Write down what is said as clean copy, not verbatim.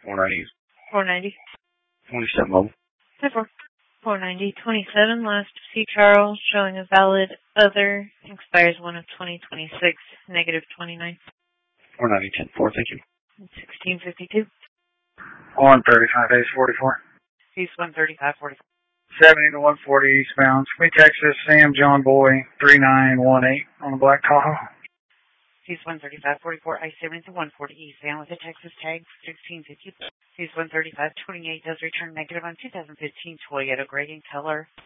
490. 490. 27 mobile. 490, 27, last C. Charles, showing a valid other, expires 1 of 2026, negative 29. 490, 10-4, thank you. 1652. 135 days 44. East 135, 44. 70 to 140 eastbound. Sweet Texas, Sam John Boy, 3918 on the Black Tahoe. East 135, 44, I-70 to 140 eastbound with a Texas tag, 1650. East 135, 28 does return negative on 2015 Toyota gray in color.